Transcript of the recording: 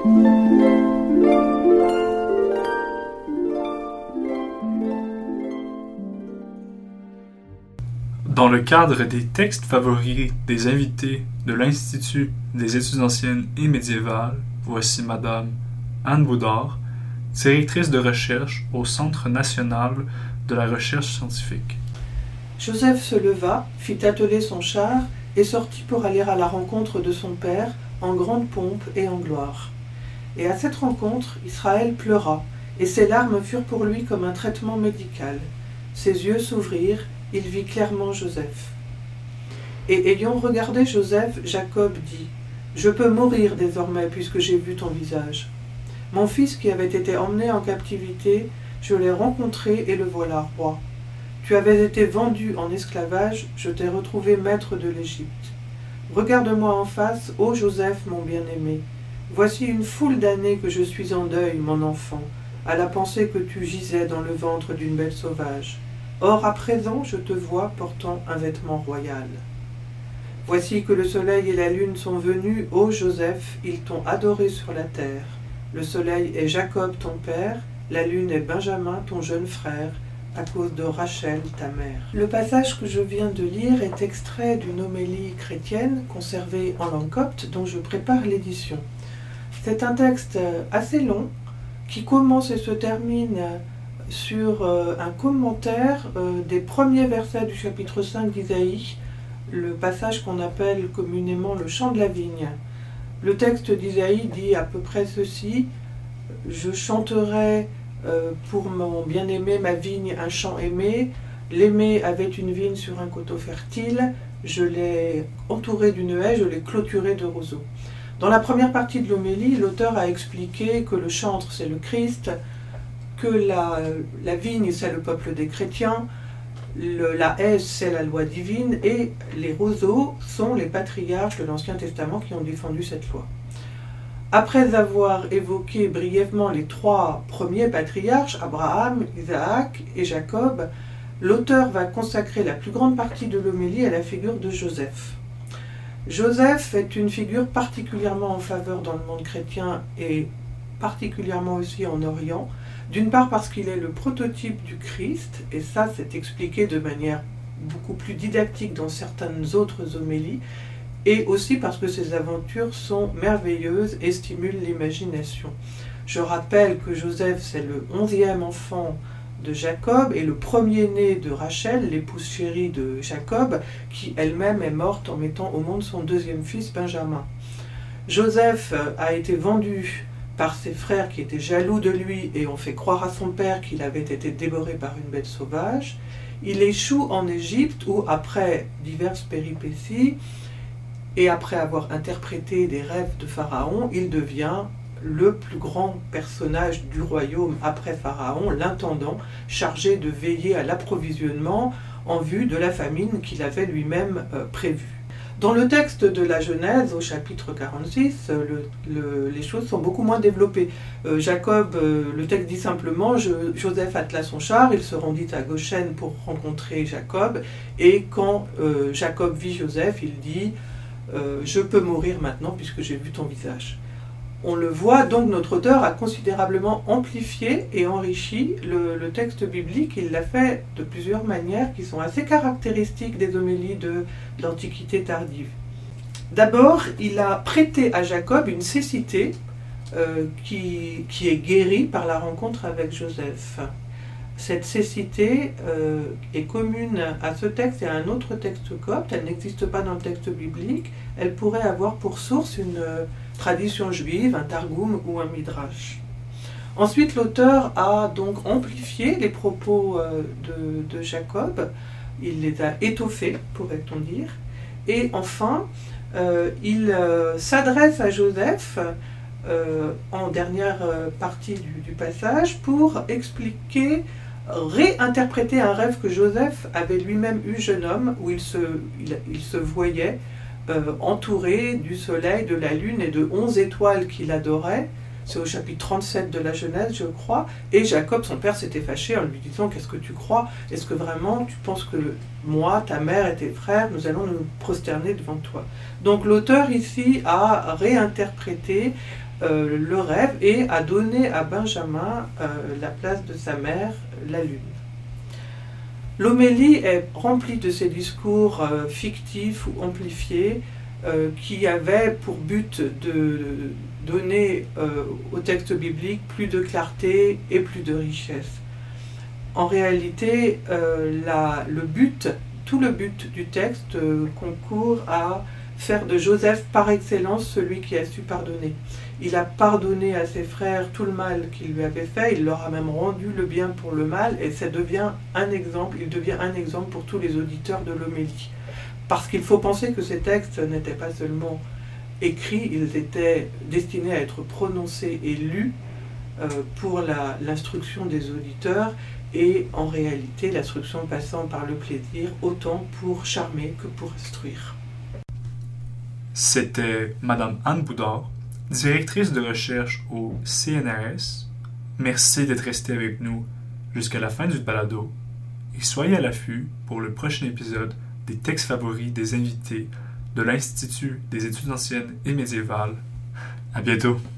Dans le cadre des textes favoris des invités de l'Institut des études anciennes et médiévales, voici Madame Anne Boudard, directrice de recherche au Centre national de la recherche scientifique. Joseph se leva, fit atteler son char et sortit pour aller à la rencontre de son père en grande pompe et en gloire. Et à cette rencontre, Israël pleura, et ses larmes furent pour lui comme un traitement médical. Ses yeux s'ouvrirent, il vit clairement Joseph. Et ayant regardé Joseph, Jacob dit « Je peux mourir désormais puisque j'ai vu ton visage. Mon fils qui avait été emmené en captivité, je l'ai rencontré et le voilà roi. Tu avais été vendu en esclavage, je t'ai retrouvé maître de l'Égypte. Regarde-moi en face, ô Joseph mon bien-aimé. Voici une foule d'années que je suis en deuil, mon enfant, à la pensée que tu gisais dans le ventre d'une bête sauvage. Or, à présent, je te vois portant un vêtement royal. Voici que le soleil et la lune sont venus, ô Joseph, ils t'ont adoré sur la terre. Le soleil est Jacob, ton père, la lune est Benjamin, ton jeune frère, à cause de Rachel, ta mère. Le passage que je viens de lire est extrait d'une homélie chrétienne conservée en langue copte dont je prépare l'édition. C'est un texte assez long qui commence et se termine sur un commentaire des premiers versets du chapitre 5 d'Isaïe, le passage qu'on appelle communément le chant de la vigne. Le texte d'Isaïe dit à peu près ceci: « Je chanterai pour mon bien-aimé ma vigne un chant aimé. L'aimé avait une vigne sur un coteau fertile. Je l'ai entouré d'une haie, je l'ai clôturé de roseaux. » Dans la première partie de l'homélie, l'auteur a expliqué que le chantre, c'est le Christ, que la vigne, c'est le peuple des chrétiens, la haie, c'est la loi divine, et les roseaux sont les patriarches de l'Ancien Testament qui ont défendu cette loi. Après avoir évoqué brièvement les trois premiers patriarches, Abraham, Isaac et Jacob, l'auteur va consacrer la plus grande partie de l'homélie à la figure de Joseph. Joseph est une figure particulièrement en faveur dans le monde chrétien et particulièrement aussi en Orient, d'une part parce qu'il est le prototype du Christ, et ça c'est expliqué de manière beaucoup plus didactique dans certaines autres homélies, et aussi parce que ses aventures sont merveilleuses et stimulent l'imagination. Je rappelle que Joseph, c'est le 11e enfant de Jacob et le premier-né de Rachel, l'épouse chérie de Jacob, qui elle-même est morte en mettant au monde son deuxième fils, Benjamin. Joseph a été vendu par ses frères qui étaient jaloux de lui et ont fait croire à son père qu'il avait été dévoré par une bête sauvage. Il échoue en Égypte où, après diverses péripéties, et après avoir interprété des rêves de Pharaon, il devient le plus grand personnage du royaume après Pharaon, l'intendant, chargé de veiller à l'approvisionnement en vue de la famine qu'il avait lui-même prévue. Dans le texte de la Genèse, au chapitre 46, les choses sont beaucoup moins développées. Jacob, le texte dit simplement, Joseph attela son char, il se rendit à Goshen pour rencontrer Jacob, et quand Jacob vit Joseph, il dit je peux mourir maintenant puisque j'ai vu ton visage. On le voit, donc notre auteur a considérablement amplifié et enrichi le texte biblique. Il l'a fait de plusieurs manières qui sont assez caractéristiques des homélies de l'Antiquité tardive. D'abord, il a prêté à Jacob une cécité qui est guérie par la rencontre avec Joseph. Cette cécité est commune à ce texte et à un autre texte copte. Elle n'existe pas dans le texte biblique. Elle pourrait avoir pour source une tradition juive, un targoum ou un midrash. Ensuite, l'auteur a donc amplifié les propos de Jacob. Il les a étoffés, pourrait-on dire. Et enfin, il s'adresse à Joseph en dernière partie du passage pour expliquer, réinterpréter un rêve que Joseph avait lui-même eu jeune homme, où il se voyait entouré du soleil, de la lune et de 11 étoiles qu'il adorait. C'est au chapitre 37 de la Genèse, je crois. Et Jacob, son père, s'était fâché en lui disant « Qu'est-ce que tu crois? Est-ce que vraiment tu penses que moi, ta mère et tes frères, nous allons nous prosterner devant toi ?» Donc l'auteur ici a réinterprété le rêve et a donné à Benjamin la place de sa mère, la lune. L'homélie est remplie de ces discours fictifs ou amplifiés qui avaient pour but de donner au texte biblique plus de clarté et plus de richesse. En réalité, tout le but du texte concourt à faire de Joseph par excellence celui qui a su pardonner. Il a pardonné à ses frères tout le mal qu'ils lui avaient fait, il leur a même rendu le bien pour le mal, et il devient un exemple pour tous les auditeurs de l'homélie. Parce qu'il faut penser que ces textes n'étaient pas seulement écrits, ils étaient destinés à être prononcés et lus pour l'instruction des auditeurs, et en réalité l'instruction passant par le plaisir, autant pour charmer que pour instruire. C'était Madame Anne Boudard, directrice de recherche au CNRS. Merci d'être resté avec nous jusqu'à la fin du balado et soyez à l'affût pour le prochain épisode des textes favoris des invités de l'Institut des études anciennes et médiévales. À bientôt!